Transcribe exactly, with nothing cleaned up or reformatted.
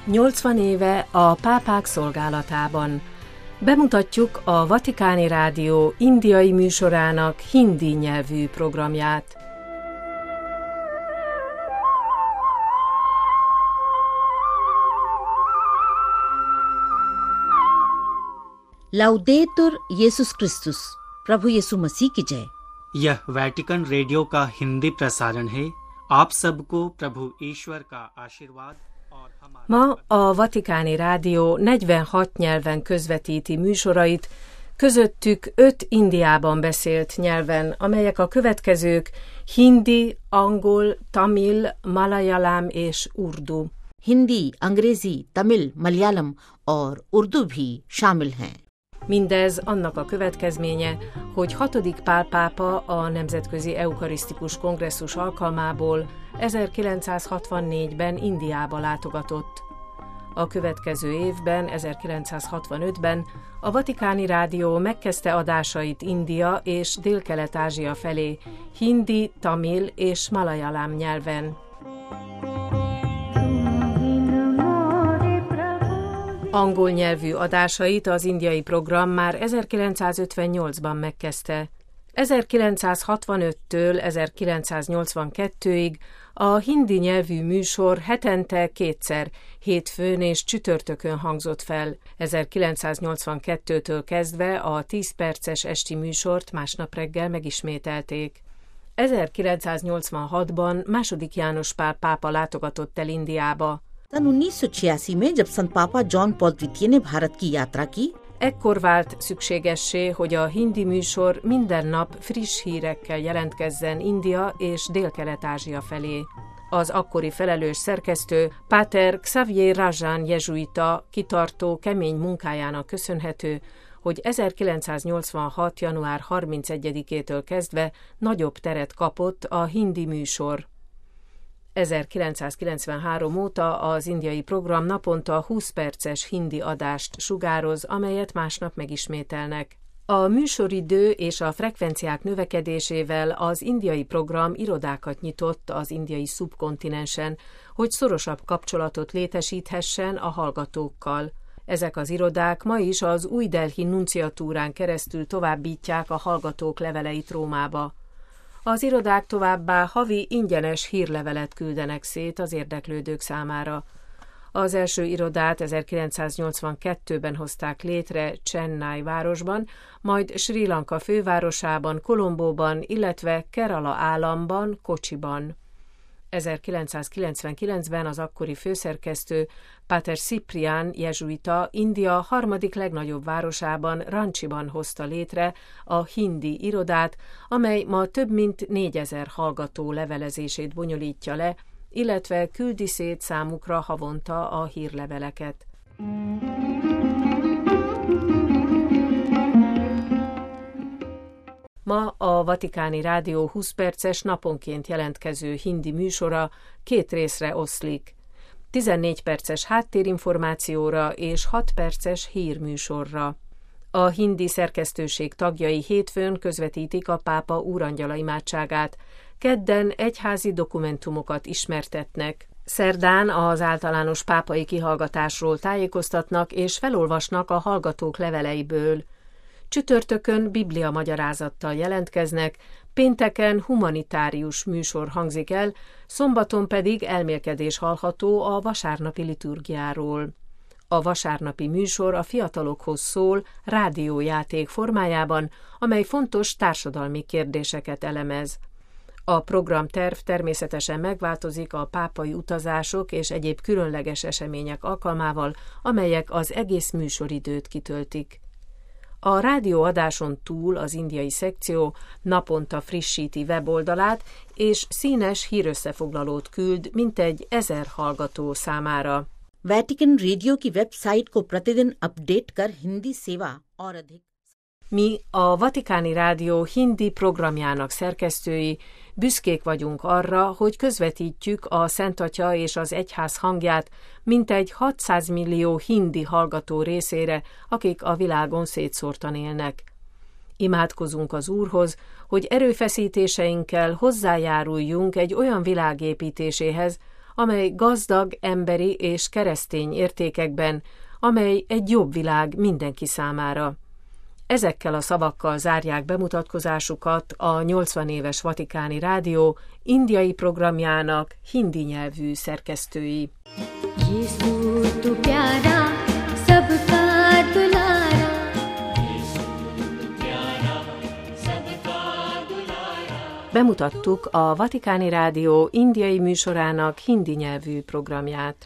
nyolcvan éve a pápák szolgálatában. Bemutatjuk a Vatikáni Rádió indiai műsorának hindi nyelvű programját. लाउदेतुर यीशुस क्रिस्तुस, प्रभु यीशु मसीह की जय। यह वेटिकन रेडियो का हिंदी प्रसारण है। आप सबको प्रभु ईश्वर का आशीर्वाद और हमारा Ma a Vatikáni Rádió negyvenhat nyelven közvetíti műsorait, közöttük öt Indiában beszélt nyelven, amelyek a következők: hindi, angol, tamil, malayalam és urdu. Hindi, अंग्रेजी, तमिल, मलयालम और उर्दू भी शामिल हैं। Mindez annak a következménye, hogy hatodik Pál pápa a Nemzetközi Eukarisztikus Kongresszus alkalmából ezerkilencszázhatvannégyben Indiába látogatott. A következő évben, ezerkilencszázhatvanötben a Vatikáni Rádió megkezdte adásait India és Délkelet-Ázsia felé, hindi, tamil és malayalam nyelven. Angol nyelvű adásait az indiai program már ezerkilencszázötvennyolcban megkezdte. ezerkilencszázhatvanöttől ezerkilencszáznyolcvankettőig a hindi nyelvű műsor hetente kétszer, hétfőn és csütörtökön hangzott fel. ezerkilencszáznyolcvankettőtől kezdve a tíz perces esti műsort másnap reggel megismételték. ezerkilencszáznyolcvanhatban második János Pál pápa látogatott el Indiába. सन उन्नीस सौ छियासी में जब संत पापा John Paul द्वितीय ने भारत की यात्रा की, Ekkor vált szükségessé, hogy a hindi műsor minden nap friss hírekkel jelentkezzen India és Délkelet-Ázsia felé. Az akkori felelős szerkesztő, Páter Xavier Rajan jezsuita kitartó, kemény munkájának köszönhető, hogy ezerkilencszáznyolcvanhat. január harmincegyedikétől kezdve nagyobb teret kapott a hindi műsor. ezerkilencszázkilencvenhárom óta az indiai program naponta húsz perces hindi adást sugároz, amelyet másnap megismételnek. A műsoridő és a frekvenciák növekedésével az indiai program irodákat nyitott az indiai szubkontinensen, hogy szorosabb kapcsolatot létesíthessen a hallgatókkal. Ezek az irodák ma is az Új Delhi nunciatúrán keresztül továbbítják a hallgatók leveleit Rómába. Az irodák továbbá havi ingyenes hírlevelet küldenek szét az érdeklődők számára. Az első irodát ezerkilencszáznyolcvankettőben hozták létre Chennai városban, majd Sri Lanka fővárosában, Kolombóban, illetve Kerala államban, Kocsiban. ezerkilencszázkilencvenkilencben az akkori főszerkesztő, Páter Ciprián jezsuita India harmadik legnagyobb városában, Rancsiban hozta létre a hindi irodát, amely ma több mint négyezer hallgató levelezését bonyolítja le, illetve küldi szét számukra havonta a hírleveleket. Ma a Vatikáni Rádió húsz perces naponként jelentkező hindi műsora két részre oszlik. tizennégy perces háttérinformációra és hat perces hírműsorra. A hindi szerkesztőség tagjai hétfőn közvetítik a pápa úrangyala imádságát, kedden egyházi dokumentumokat ismertetnek, szerdán az általános pápai kihallgatásról tájékoztatnak és felolvasnak a hallgatók leveleiből, csütörtökön Biblia magyarázattal jelentkeznek, pénteken humanitárius műsor hangzik el, szombaton pedig elmélkedés hallható a vasárnapi liturgiáról. A vasárnapi műsor a fiatalokhoz szól rádiójáték formájában, amely fontos társadalmi kérdéseket elemez. A programterv természetesen megváltozik a pápai utazások és egyéb különleges események alkalmával, amelyek az egész műsoridőt kitöltik. A rádióadáson túl az indiai szekció naponta frissíti weboldalát, és színes hírösszefoglalót küld mintegy ezer hallgató számára. Vatican radio की website को प्रतिदिन अपडेट कर हिंदी सेवा और अधिक Mi a Vatikáni Rádió hindi programjának szerkesztői büszkék vagyunk arra, hogy közvetítjük a Szent Atya és az Egyház hangját mintegy hatszáz millió hindi hallgató részére, akik a világon szétszórtan élnek. Imádkozunk az Úrhoz, hogy erőfeszítéseinkkel hozzájáruljunk egy olyan világ építéséhez, amely gazdag emberi és keresztény értékekben, amely egy jobb világ mindenki számára. Ezekkel a szavakkal zárják bemutatkozásukat a nyolcvan éves Vatikáni Rádió indiai programjának hindi nyelvű szerkesztői. Bemutattuk a Vatikáni Rádió indiai műsorának hindi nyelvű programját.